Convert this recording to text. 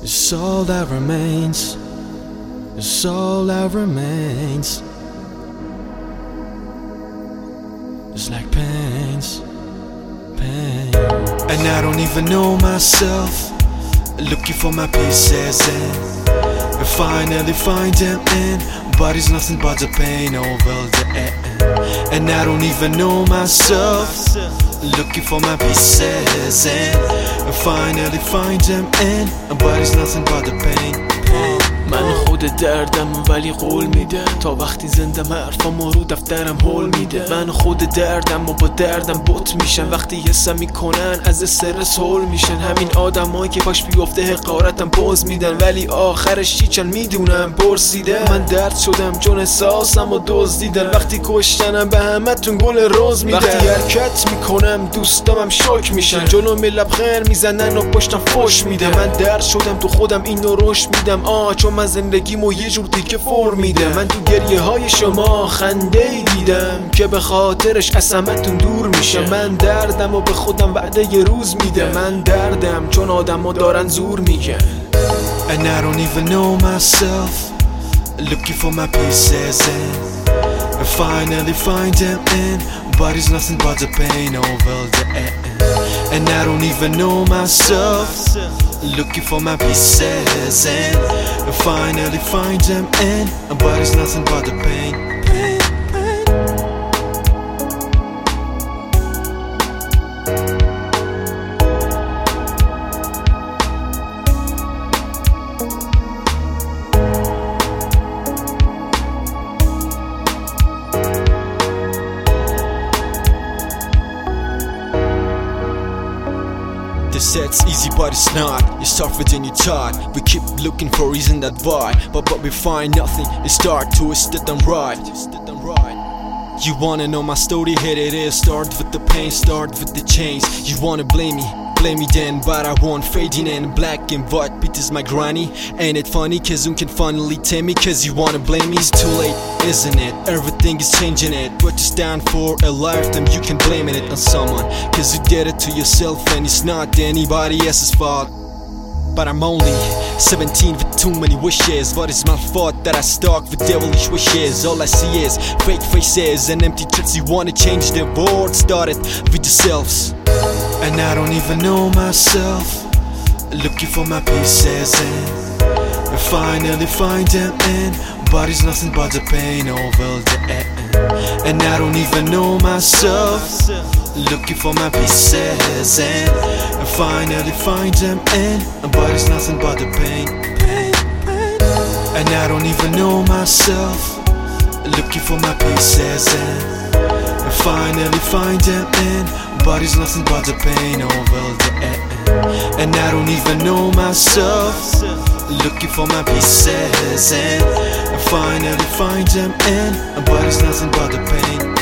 It's all that remains. It's all that remains. It's like pains, pain. And I don't even know myself, looking for my pieces and finally find them in, but it's nothing but the pain over the end. And I don't even know myself, looking for my pieces and finally find them in, but it's nothing but the pain. من خود دردم ولی قول میده تا وقتی زندم حرفامو رو دفترم هول میده. من خود دردم و با دردم بط میشن وقتی حسم میکنن از استرس هول میشن. همین آدمایی که پاش بیفته حقارتم باز میدن ولی آخرش چیچن میدونم پرسیده. من درد شدم چون احساسم و دزدیدن وقتی کشتنم به همتون گل روز میدن. وقتی حرکت میکنم دوستامم شوک میشن جلوم لبخند میزنن و پشتم فوش میده. من درد شدم تو خودم اینو روش میدم چون من زندگیمو یه جور دیگه فور میده. من تو گریه های شما خنده ای دیدم که به خاطرش از همتون دور میشه. من دردم و به خودم بعد یه روز میده. من دردم چون آدمو دارن زور میگن. And I don't even know myself, looking for my pieces and finally find them in, but it's nothing but the pain over the end. And I don't even know myself, looking for my pieces and finally find them in, but it's nothing but the pain. They said it's easy but it's not. It's tougher than you thought. We keep looking for reason that why, but we find nothing. It start twisted and right. You wanna know my story? Here it is. Start with the pain, start with the chains. You wanna blame me then, but I won't. Fading in black and white beat is my granny. Ain't it funny cause you can finally tell me cause you wanna blame me. It's too late, isn't it? Everything is changing it. What you stand for a lifetime you can blame it on someone, cause you did it to yourself and it's not anybody else's fault. But I'm only 17 with too many wishes. What is my fault that I stalk with devilish wishes? All I see is fake faces and empty threats. You wanna change the world, start it with yourselves. And I don't even know myself, looking for my pieces and finally find them in, but it's nothing but the pain over the end. And I don't even know myself, looking for my pieces and finally find them in, but it's nothing but the pain. And I don't even know myself, looking for my pieces and finally find them in, but it's nothing but the pain over the end. And I don't even know myself, looking for my pieces and finally find them in, but it's nothing but the pain.